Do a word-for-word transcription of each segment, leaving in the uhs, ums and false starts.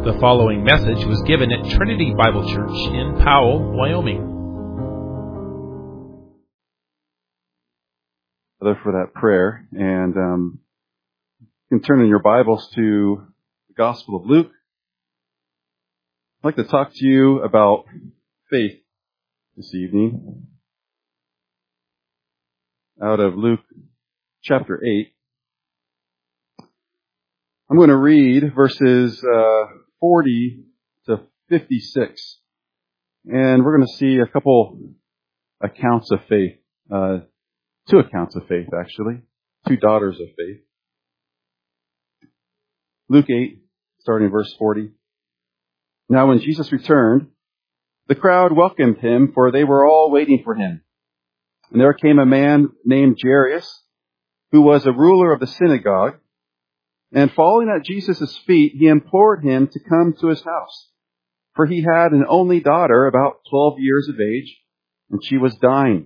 The following message was given at Trinity Bible Church in Powell, Wyoming. Father, for that prayer, and um, you can turn in your Bibles to the Gospel of Luke. I'd like to talk to you about faith this evening out of Luke chapter eight. I'm going to read verses uh, forty to fifty-six, and we're going to see a couple accounts of faith, uh, two accounts of faith actually, two daughters of faith. Luke eight, starting in verse forty. Now when Jesus returned, the crowd welcomed him, for they were all waiting for him. And there came a man named Jairus, who was a ruler of the synagogue, and falling at Jesus' feet, he implored him to come to his house. For he had an only daughter, about twelve years of age, and she was dying.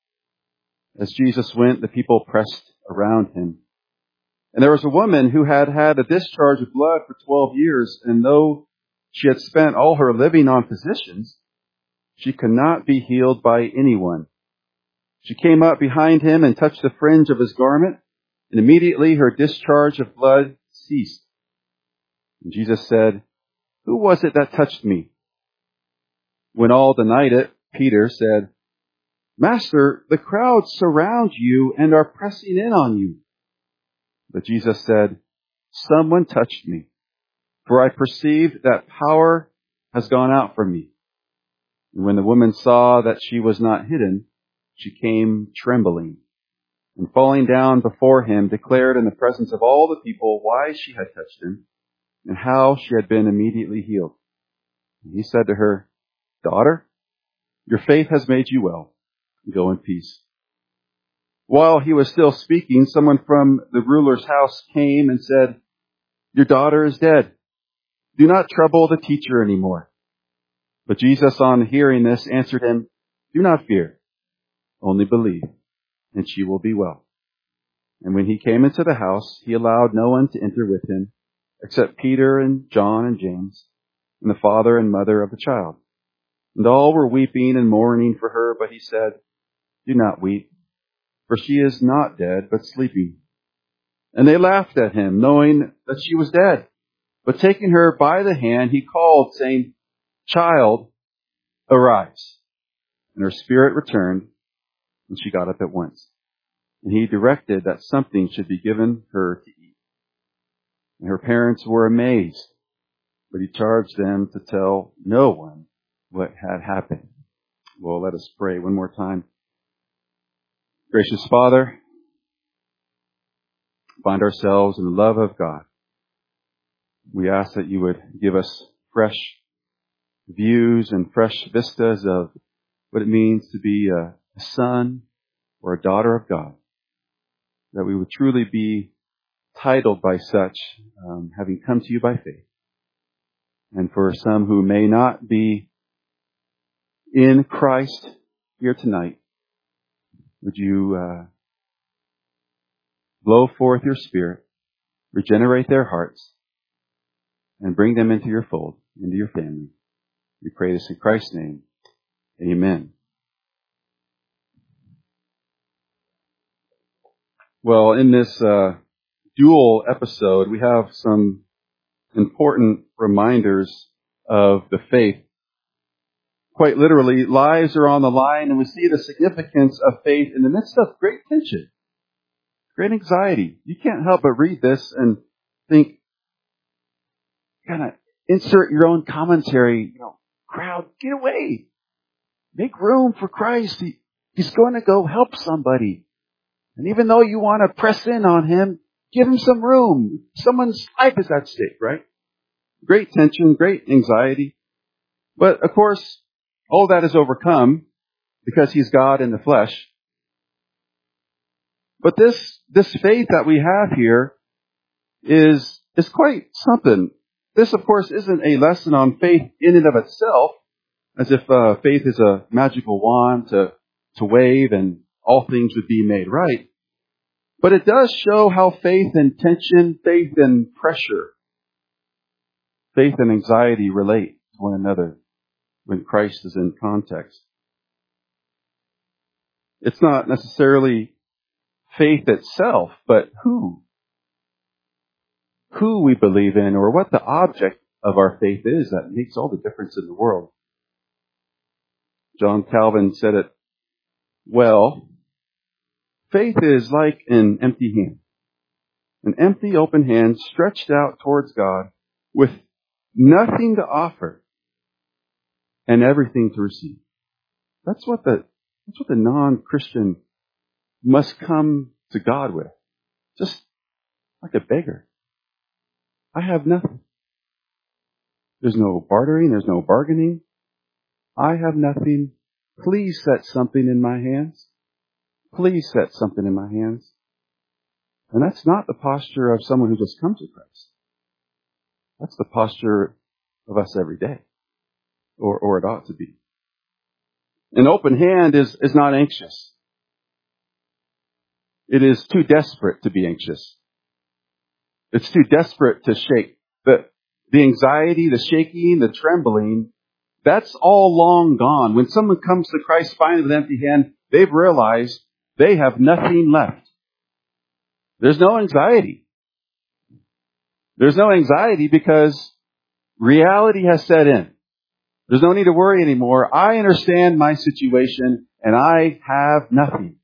As Jesus went, the people pressed around him. And there was a woman who had had a discharge of blood for twelve years, and though she had spent all her living on physicians, she could not be healed by anyone. She came up behind him and touched the fringe of his garment, and immediately her discharge of blood ceased. And Jesus said, "Who was it that touched me?" When all denied it, Peter said, "Master, the crowds surround you and are pressing in on you." But Jesus said, "Someone touched me, for I perceived that power has gone out from me." And when the woman saw that she was not hidden, she came trembling, and falling down before him, declared in the presence of all the people why she had touched him, and how she had been immediately healed. And he said to her, "Daughter, your faith has made you well. Go in peace." While he was still speaking, someone from the ruler's house came and said, "Your daughter is dead. Do not trouble the teacher anymore." But Jesus, on hearing this, answered him, "Do not fear, only believe, and she will be well." And when he came into the house, he allowed no one to enter with him, except Peter and John and James, and the father and mother of the child. And all were weeping and mourning for her, but he said, "Do not weep, for she is not dead, but sleeping." And they laughed at him, knowing that she was dead. But taking her by the hand, he called, saying, "Child, arise." And her spirit returned, and she got up at once. And he directed that something should be given her to eat. And her parents were amazed, but he charged them to tell no one what had happened. Well, let us pray one more time. Gracious Father, find ourselves in the love of God. We ask that you would give us fresh views and fresh vistas of what it means to be a, a son or a daughter of God. That we would truly be titled by such, um, having come to you by faith. And for some who may not be in Christ here tonight, would you uh, blow forth your Spirit, regenerate their hearts, and bring them into your fold, into your family. We pray this in Christ's name. Amen. Well, in this uh, dual episode, we have some important reminders of the faith. Quite literally, lives are on the line, and we see the significance of faith in the midst of great tension, great anxiety. You can't help but read this and think, kind of insert your own commentary. You know, crowd, get away. Make room for Christ. He, he's going to go help somebody. And even though you want to press in on him, give him some room. Someone's life is at stake, right? Great tension, great anxiety. But of course, all that is overcome because he's God in the flesh. But this, this faith that we have here is, is quite something. This, of course, isn't a lesson on faith in and of itself, as if uh, faith is a magical wand to, to wave and all things would be made right. But it does show how faith and tension, faith and pressure, faith and anxiety relate to one another when Christ is in context. It's not necessarily faith itself, but who? Who we believe in, or what the object of our faith is, that makes all the difference in the world. John Calvin said it well. Faith is like an empty hand. An empty, open hand stretched out towards God with nothing to offer and everything to receive. That's what the, that's what the non-Christian must come to God with. Just like a beggar. I have nothing. There's no bartering. There's no bargaining. I have nothing. Please set something in my hands. Please set something in my hands. And that's not the posture of someone who just comes to Christ. That's the posture of us every day. Or, or it ought to be. An open hand is, is not anxious. It is too desperate to be anxious. It's too desperate to shake. The, the anxiety, the shaking, the trembling, that's all long gone. When someone comes to Christ finally with an empty hand, they've realized they have nothing left. There's no anxiety. There's no anxiety because reality has set in. There's no need to worry anymore. I understand my situation and I have nothing.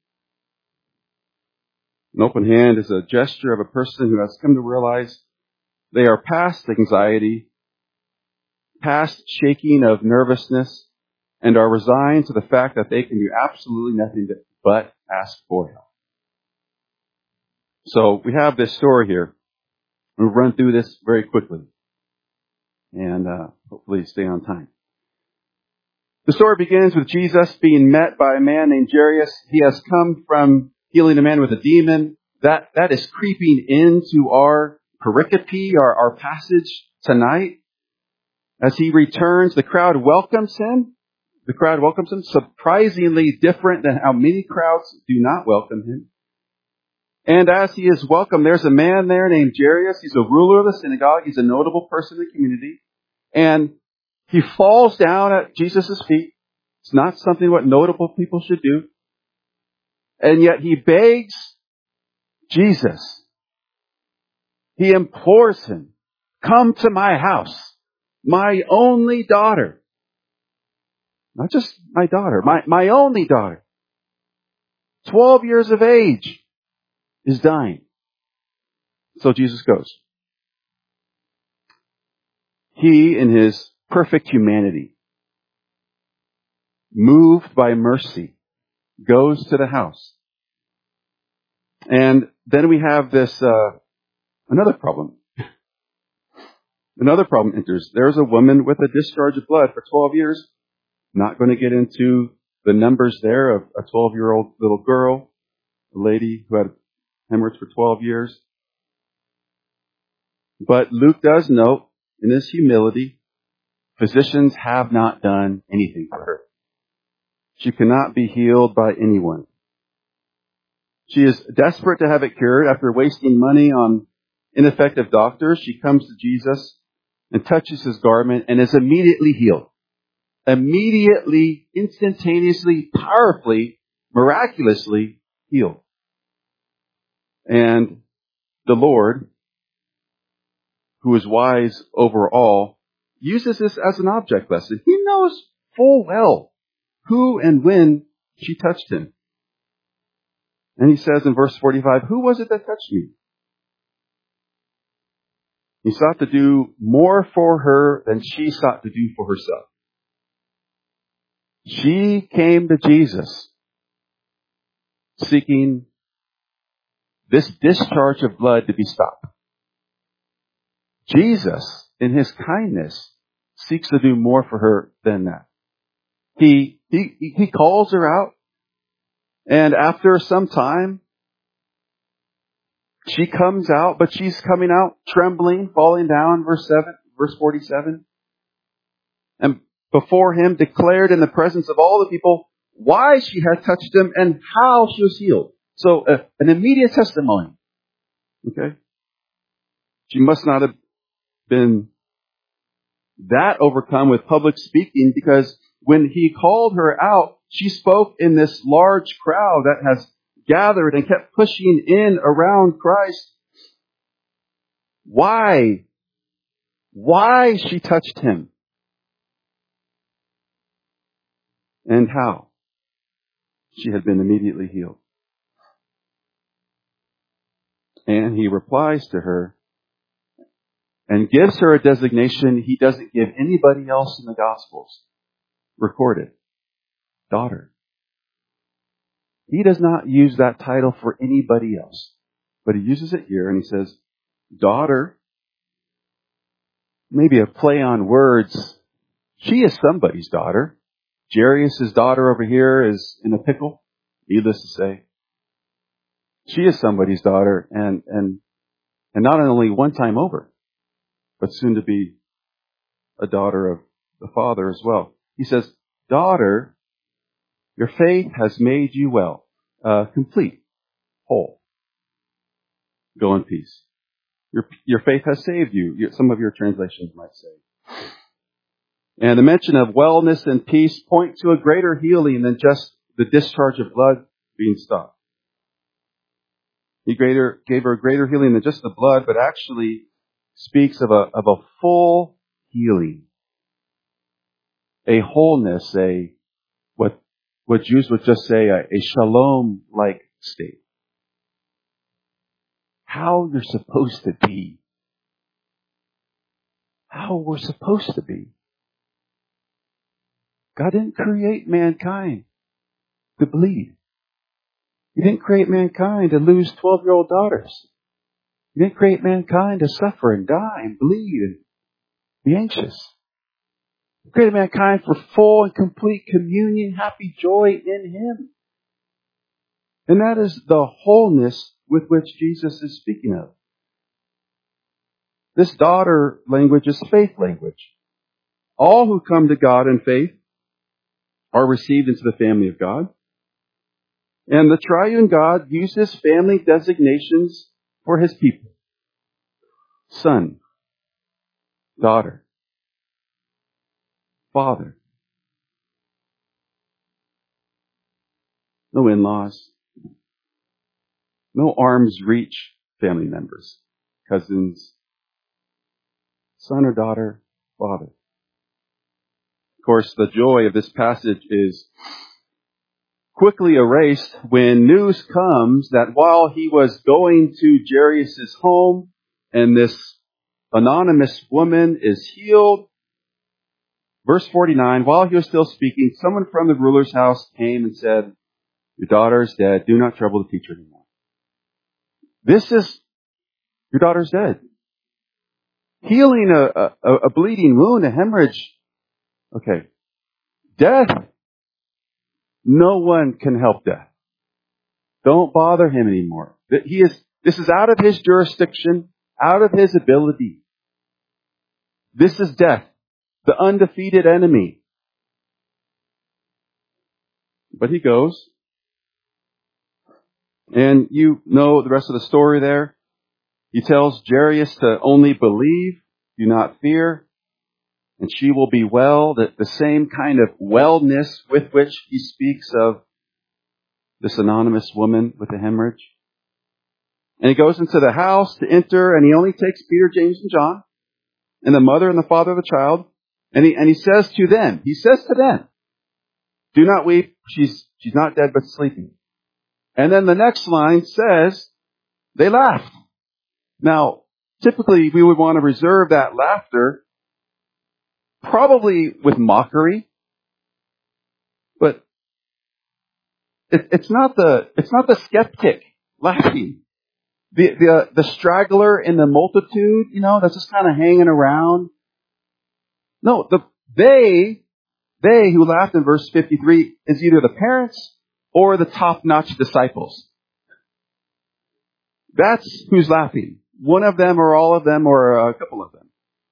An open hand is a gesture of a person who has come to realize they are past anxiety, past shaking of nervousness, and are resigned to the fact that they can do absolutely nothing but ask for help. So we have this story here. We'll run through this very quickly and uh, hopefully stay on time. The story begins with Jesus being met by a man named Jairus. He has come from healing a man with a demon. That, that is creeping into our pericope, our, our passage tonight. As he returns, the crowd welcomes him. The crowd welcomes him, surprisingly different than how many crowds do not welcome him. And as he is welcomed, there's a man there named Jairus. He's a ruler of the synagogue. He's a notable person in the community. And he falls down at Jesus' feet. It's not something what notable people should do. And yet he begs Jesus. He implores him, come to my house, my only daughter. Not just my daughter, my, my only daughter. Twelve years of age is dying. So Jesus goes. He, in his perfect humanity, moved by mercy, goes to the house. And then we have this, uh, another problem. Another problem enters. There's a woman with a discharge of blood for twelve years. Not going to get into the numbers there of a twelve-year-old little girl, a lady who had hemorrhage for twelve years. But Luke does note, in his humility, physicians have not done anything for her. She cannot be healed by anyone. She is desperate to have it cured. After wasting money on ineffective doctors, she comes to Jesus and touches his garment and is immediately healed. Immediately, instantaneously, powerfully, miraculously healed. And the Lord, who is wise over all, uses this as an object lesson. He knows full well who and when she touched him. And he says in verse forty-five, who was it that touched me? He sought to do more for her than she sought to do for herself. She came to Jesus seeking this discharge of blood to be stopped. Jesus, in his kindness, seeks to do more for her than that. He, he, he calls her out, and after some time, she comes out, but she's coming out trembling, falling down, verse seven, verse forty-seven. And before him declared in the presence of all the people why she had touched him and how she was healed. So uh, an immediate testimony. Okay? She must not have been that overcome with public speaking, because when he called her out, she spoke in this large crowd that has gathered and kept pushing in around Christ. Why? Why she touched him? And how? She had been immediately healed. And he replies to her and gives her a designation he doesn't give anybody else in the Gospels recorded. Daughter. He does not use that title for anybody else, but he uses it here, and he says, daughter. Maybe a play on words. She is somebody's daughter. Jairus' daughter over here is in a pickle, needless to say. She is somebody's daughter, and, and, and not only one time over, but soon to be a daughter of the Father as well. He says, daughter, your faith has made you well, uh, complete, whole. Go in peace. Your, your faith has saved you. Your, some of your translations might say. And the mention of wellness and peace point to a greater healing than just the discharge of blood being stopped. He greater, gave her a greater healing than just the blood, but actually speaks of a, of a full healing. A wholeness, a, what, what Jews would just say, a, a shalom-like state. How you're supposed to be. How we're supposed to be. God didn't create mankind to bleed. He didn't create mankind to lose twelve-year-old daughters. He didn't create mankind to suffer and die and bleed and be anxious. He created mankind for full and complete communion, happy joy in Him. And that is the wholeness with which Jesus is speaking of. This daughter language is faith language. All who come to God in faith are received into the family of God. And the triune God uses family designations for His people. Son, daughter, father. No in-laws. No arm's reach family members, cousins, son or daughter, father. Of course, the joy of this passage is quickly erased when news comes that while he was going to Jairus' home and this anonymous woman is healed, verse forty-nine, while he was still speaking, someone from the ruler's house came and said, your daughter is dead. Do not trouble the teacher anymore. This is, your daughter's dead. Healing a, a, a bleeding wound, a hemorrhage. Okay. Death. No one can help death. Don't bother him anymore. He is, this is out of his jurisdiction, out of his ability. This is death, the undefeated enemy. But he goes. And you know the rest of the story there. He tells Jairus to only believe, do not fear, and she will be well. The, the same kind of wellness with which he speaks of this anonymous woman with a hemorrhage. And he goes into the house to enter, and he only takes Peter, James, and John, and the mother and the father of the child, and he and he says to them, he says to them, do not weep, she's she's not dead but sleeping. And then the next line says, they laughed. Now, typically we would want to reserve that laughter probably with mockery, but it, it's not the it's not the skeptic laughing, the the the straggler in the multitude, you know, that's just kind of hanging around. No, the they they who laughed in verse fifty-three is either the parents or the top-notch disciples. That's who's laughing. One of them or all of them or a couple of them.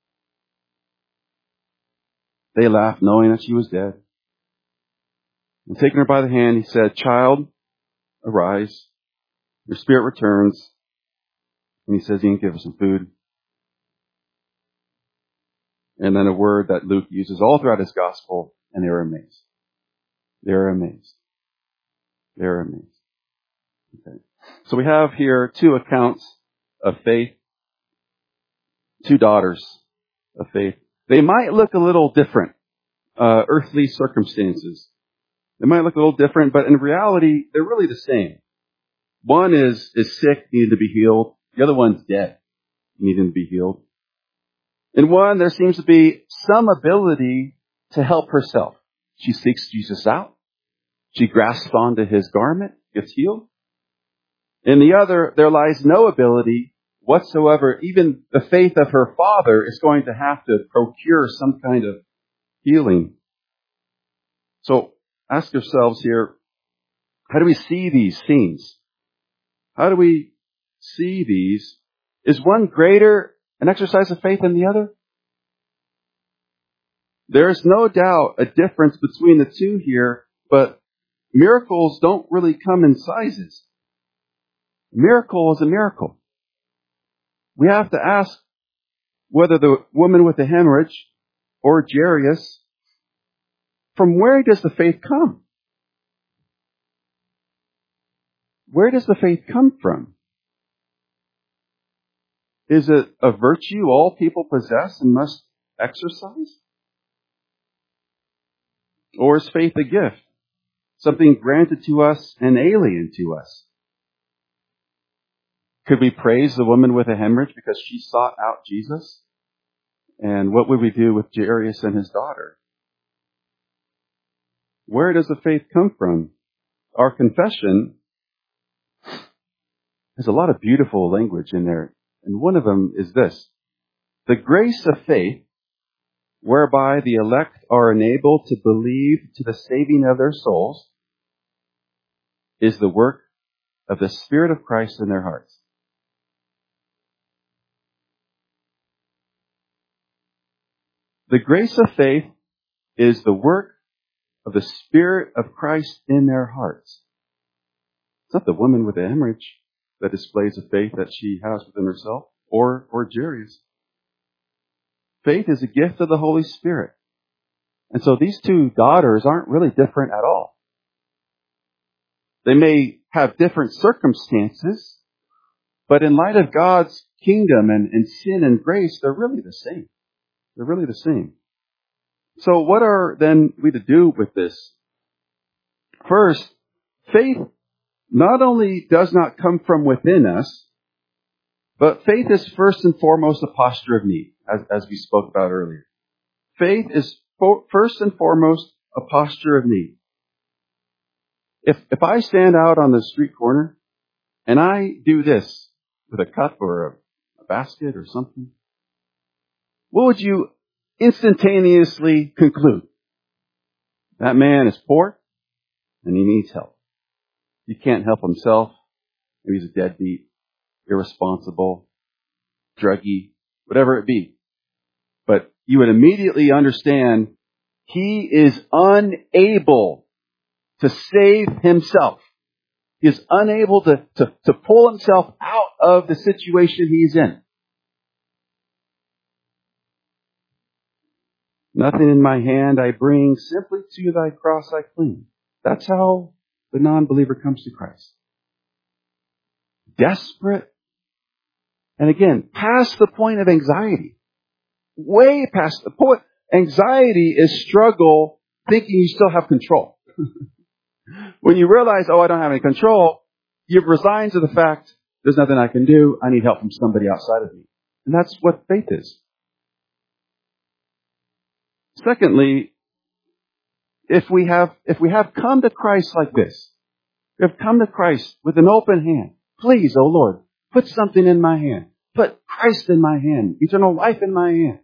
They laughed knowing that she was dead. And taking her by the hand, he said, child, arise. Your spirit returns. And he says he can give her some food. And then a word that Luke uses all throughout his gospel, and they were amazed. They were amazed. They were amazed. Okay. So we have here two accounts of faith, two daughters of faith. They might look a little different, uh, earthly circumstances. They might look a little different, but in reality, they're really the same. One is, is sick, needing to be healed. The other one's dead, needing to be healed. In one, there seems to be some ability to help herself. She seeks Jesus out. She grasps onto his garment, gets healed. In the other, there lies no ability whatsoever. Even the faith of her father is going to have to procure some kind of healing. So ask yourselves here, how do we see these scenes? How do we see these? Is one greater an exercise of faith than the other? There is no doubt a difference between the two here, but miracles don't really come in sizes. A miracle is a miracle. We have to ask whether the woman with the hemorrhage or Jairus, from where does the faith come? Where does the faith come from? Is it a virtue all people possess and must exercise? Or is faith a gift, something granted to us and alien to us? Could we praise the woman with a hemorrhage because she sought out Jesus? And what would we do with Jairus and his daughter? Where does the faith come from? Our confession has a lot of beautiful language in there. And one of them is this: the grace of faith, whereby the elect are enabled to believe to the saving of their souls, is the work of the Spirit of Christ in their hearts. The grace of faith is the work of the Spirit of Christ in their hearts. It's not the woman with the hemorrhage that displays the faith that she has within herself, or, or Jairus. Faith is a gift of the Holy Spirit. And so these two daughters aren't really different at all. They may have different circumstances, but in light of God's kingdom and, and sin and grace, they're really the same. They're really the same. So what are then we to do with this? First, faith not only does not come from within us, but faith is first and foremost a posture of need, as, as we spoke about earlier. Faith is for, first and foremost a posture of need. If if I stand out on the street corner and I do this with a cup or a, a basket or something, what would you instantaneously conclude? That man is poor and he needs help. He can't help himself. Maybe he's a deadbeat, irresponsible, druggy, whatever it be. But you would immediately understand he is unable to save himself. He is unable to, to, to pull himself out of the situation he's in. Nothing in my hand I bring, simply to thy cross I cling. That's how the non-believer comes to Christ. Desperate. And again, past the point of anxiety. Way past the point. Anxiety is struggle thinking you still have control. When you realize, oh, I don't have any control, you've resigned to the fact, there's nothing I can do. I need help from somebody outside of me. And that's what faith is. Secondly, if we have, if we have come to Christ like this, we have come to Christ with an open hand. Please, oh Lord, put something in my hand. Put Christ in my hand. Eternal life in my hand.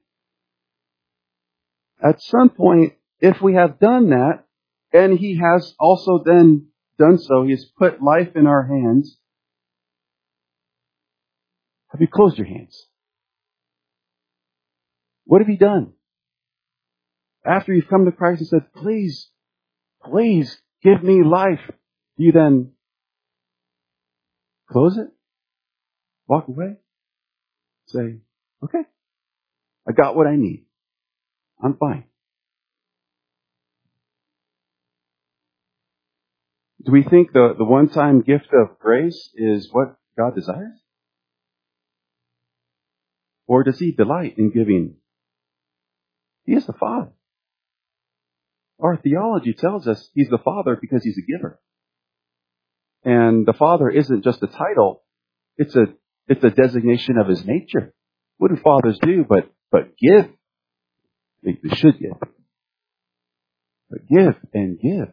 At some point, if we have done that, and He has also then done so, He has put life in our hands, have you closed your hands? What have you done? After you've come to Christ and said, please, please give me life, do you then close it? Walk away? Say, okay, I got what I need. I'm fine. Do we think the, the one-time gift of grace is what God desires? Or does He delight in giving? He is the Father. Our theology tells us He's the Father because He's a giver. And the Father isn't just a title. It's a, it's a designation of His nature. What do fathers do but, but give? They, they should give. But give and give.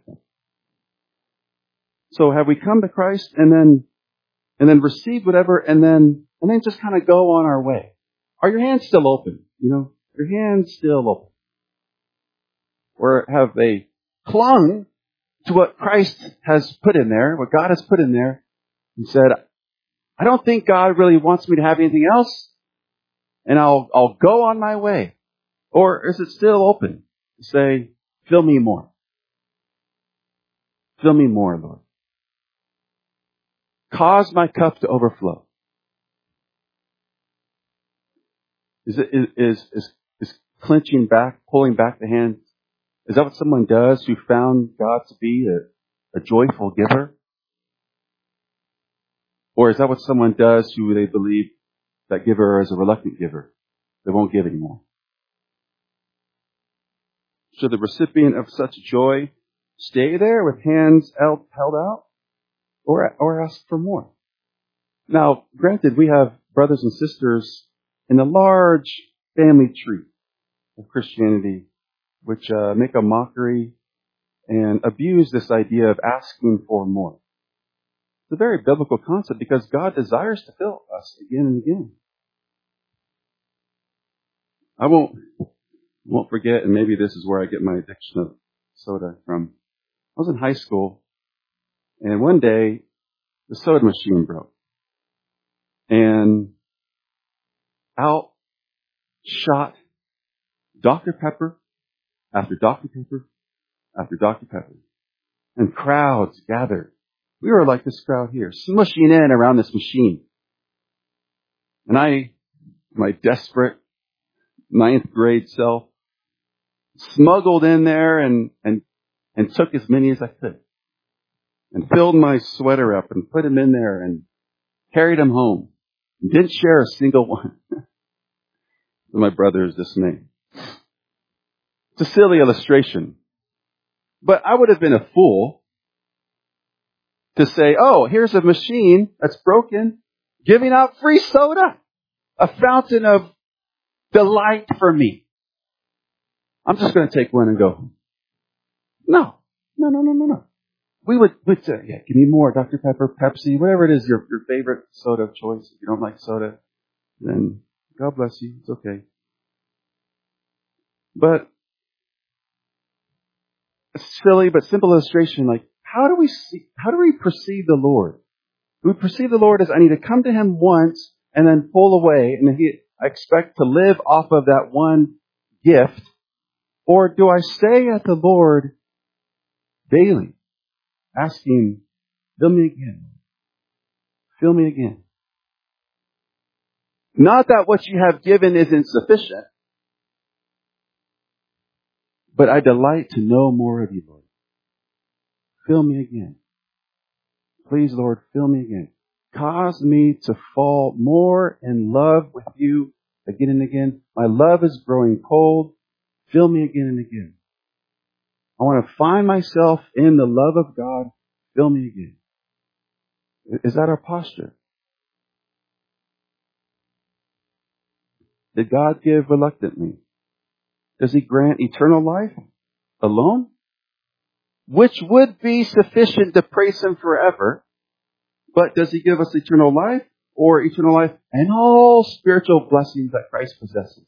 So have we come to Christ and then, and then received whatever and then, and then just kind of go on our way? Are your hands still open? You know, are your hands still open? Or have they clung to what Christ has put in there, what God has put in there, and said, I don't think God really wants me to have anything else, and I'll, I'll go on my way. Or is it still open to say, fill me more? Fill me more, Lord. Cause my cup to overflow. Is it, is, is, is clenching back, pulling back the hand, is that what someone does who found God to be a, a joyful giver? Or is that what someone does who they believe that giver is a reluctant giver? They won't give anymore. Should the recipient of such joy stay there with hands held, held out? Or, or ask for more? Now, granted, we have brothers and sisters in the large family tree of Christianity which uh, make a mockery and abuse this idea of asking for more. It's a very biblical concept because God desires to fill us again and again. I won't won't forget, and maybe this is where I get my addiction of soda from. I was in high school, and one day the soda machine broke. And out shot Doctor Pepper after Doctor Pepper after Doctor Pepper. And crowds gathered. We were like this crowd here, smushing in around this machine. And I, my desperate ninth grade self, smuggled in there and, and, and took as many as I could. And filled my sweater up and put them in there and carried them home. And didn't share a single one. To my brother's dismay. It's a silly illustration. But I would have been a fool to say, oh, here's a machine that's broken, giving out free soda, a fountain of delight for me. I'm just going to take one and go. No, no, no, no, no, no. We would, would say, yeah, give me more, Doctor Pepper, Pepsi, whatever it is, your, your favorite soda of choice. If you don't like soda, then God bless you. It's okay. But a silly but simple illustration, like, how do we see, how do we perceive the Lord? Do we perceive the Lord as I need to come to Him once and then pull away and he, I expect to live off of that one gift? Or do I stay at the Lord daily, asking, fill me again, fill me again? Not that what you have given is insufficient, but I delight to know more of you, Lord. Fill me again. Please, Lord, fill me again. Cause me to fall more in love with you again and again. My love is growing cold. Fill me again and again. I want to find myself in the love of God. Fill me again. Is that our posture? Did God give reluctantly? Does He grant eternal life alone? Which would be sufficient to praise Him forever. But does He give us eternal life or eternal life and all spiritual blessings that Christ possesses?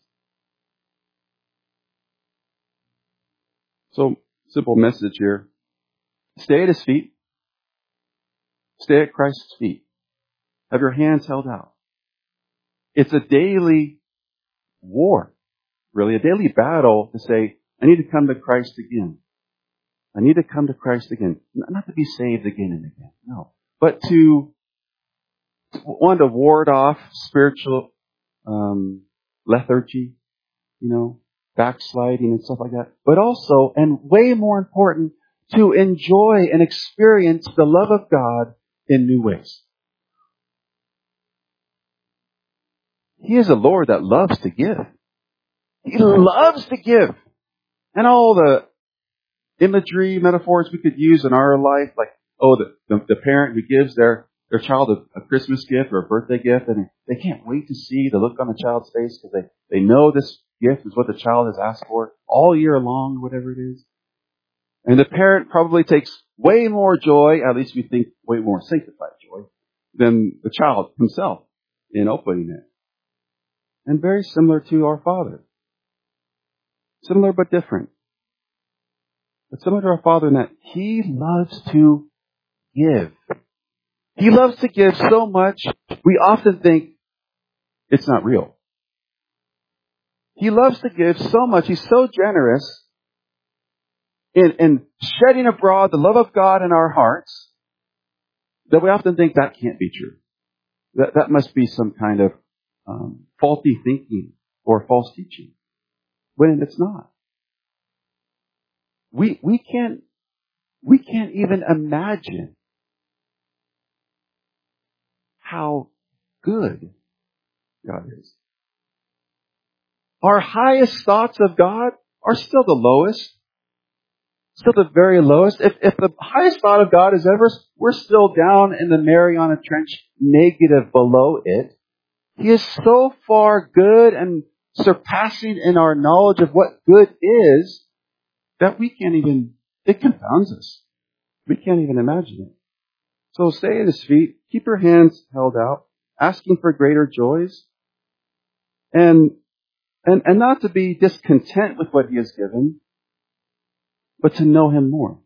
So, simple message here. Stay at His feet. Stay at Christ's feet. Have your hands held out. It's a daily war, really, a daily battle to say, I need to come to Christ again. I need to come to Christ again. Not to be saved again and again, no. But to, one, to ward off spiritual um, lethargy, you know, backsliding and stuff like that, but also, and way more important, to enjoy and experience the love of God in new ways. He is a Lord that loves to give. He loves to give. And all the imagery, metaphors we could use in our life, like, oh, the, the, the parent who gives their, their child a, a Christmas gift or a birthday gift, and they can't wait to see the look on the child's face because they, they know this gift is what the child has asked for all year long, whatever it is. And the parent probably takes way more joy, at least we think way more sanctified joy, than the child himself in opening it. And very similar to our Father. Similar but different. But similar to our Father in that He loves to give. He loves to give so much, we often think it's not real. He loves to give so much. He's so generous in, in shedding abroad the love of God in our hearts that we often think that can't be true. That, that must be some kind of um, faulty thinking or false teaching. When it's not. We, we can't, we can't even imagine how good God is. Our highest thoughts of God are still the lowest. Still the very lowest. If, if the highest thought of God is ever, we're still down in the Mariana Trench, negative below it. He is so far good and surpassing in our knowledge of what good is that we can't even, it confounds us. We can't even imagine it. So stay at His feet, keep your hands held out, asking for greater joys, and, and, and not to be discontent with what He has given, but to know Him more.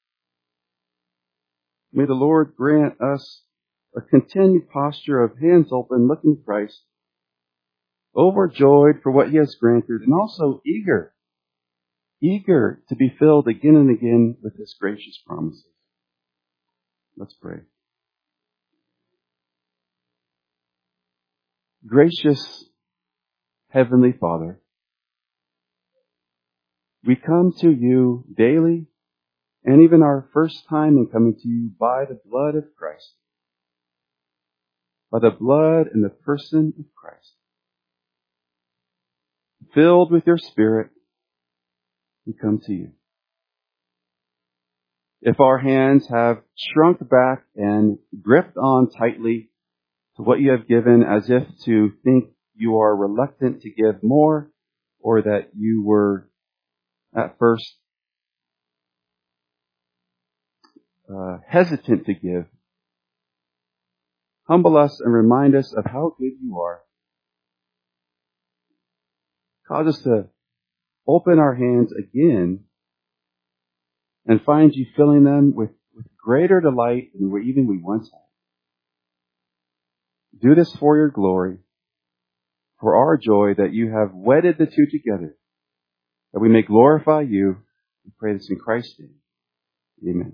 May the Lord grant us a continued posture of hands open, looking to Christ, overjoyed for what He has granted, and also eager, eager to be filled again and again with His gracious promises. Let's pray. Gracious Heavenly Father, we come to You daily, and even our first time in coming to You by the blood of Christ, by the blood and the person of Christ. Filled with Your Spirit, we come to You. If our hands have shrunk back and gripped on tightly to what You have given as if to think You are reluctant to give more, or that You were at first uh, hesitant to give, humble us and remind us of how good You are. Cause us to open our hands again and find You filling them with, with greater delight than we, even we once had. Do this for Your glory, for our joy that You have wedded the two together, that we may glorify You. We pray this in Christ's name. Amen.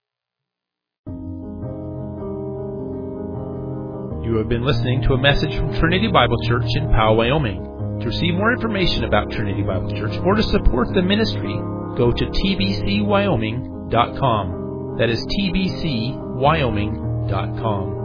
You have been listening to a message from Trinity Bible Church in Powell, Wyoming. To receive more information about Trinity Bible Church or to support the ministry, go to t b c wyoming dot com. That is t b c wyoming dot com.